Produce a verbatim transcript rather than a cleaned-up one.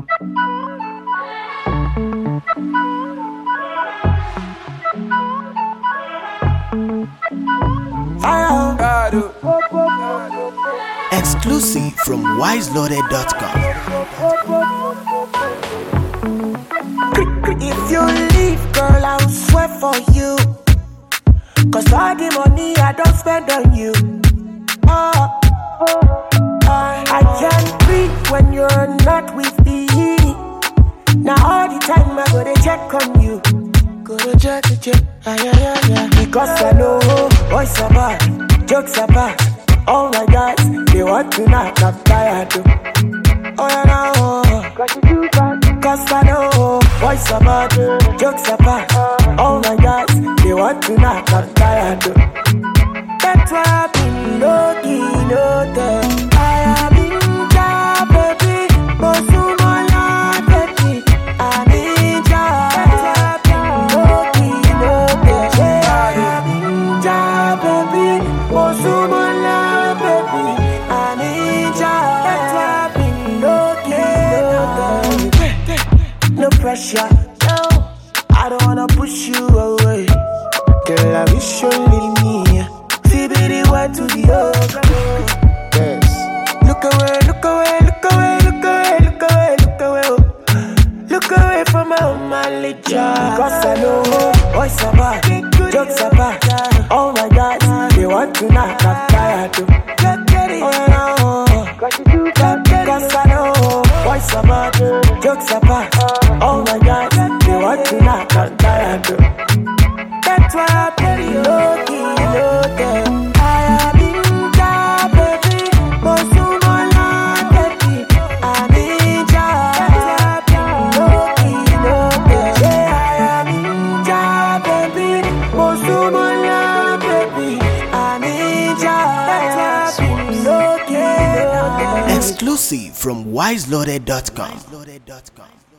Exclusive from wise loaded dot com. If you leave, girl, I'll swear for you. Cause all the money I don't spend on you. Oh, I can't breathe when you're not with me. Now all the time I go to check on you. Go to check, check, ah, yeah, yeah, yeah. Because I know boys are bad, jokes are bad. All my guys, they want to knock, I'm tired too. Oh yeah, no, cause you too bad. Cause I know boys are bad, jokes are bad. All my guys, they want to knock, I'm tired too. That's why I've been low-key, low-key. I have been down, baby. Mosumola, baby. I need ya. That's why I've been low-key, low-key. I have been down, baby. Mosumola, baby. I need ya. That's why I've been low-key, low-key. No pressure, no. I don't wanna push you away. Girl, I wish you leave me. See, be the way to the other. Yes. Look away, look away, look away, look away, look away, look away. Oh. Look away from my own licha. Because I know boys are bad, jokes are bad. Oh my God, they want to knock, I'm tired too. Oh no, because I know boys are bad, jokes are bad. Oh my God, they want to knock, I'm tired too. That's why I play low-key, low-key. I have been down, baby. Mosumola, baby. I need ya. That's why I play low-key, low-key. Yeah, I have been down, baby. Mosumola, baby. I need ya. That's why I play low-key, low-key. Exclusive from wise loaded dot com.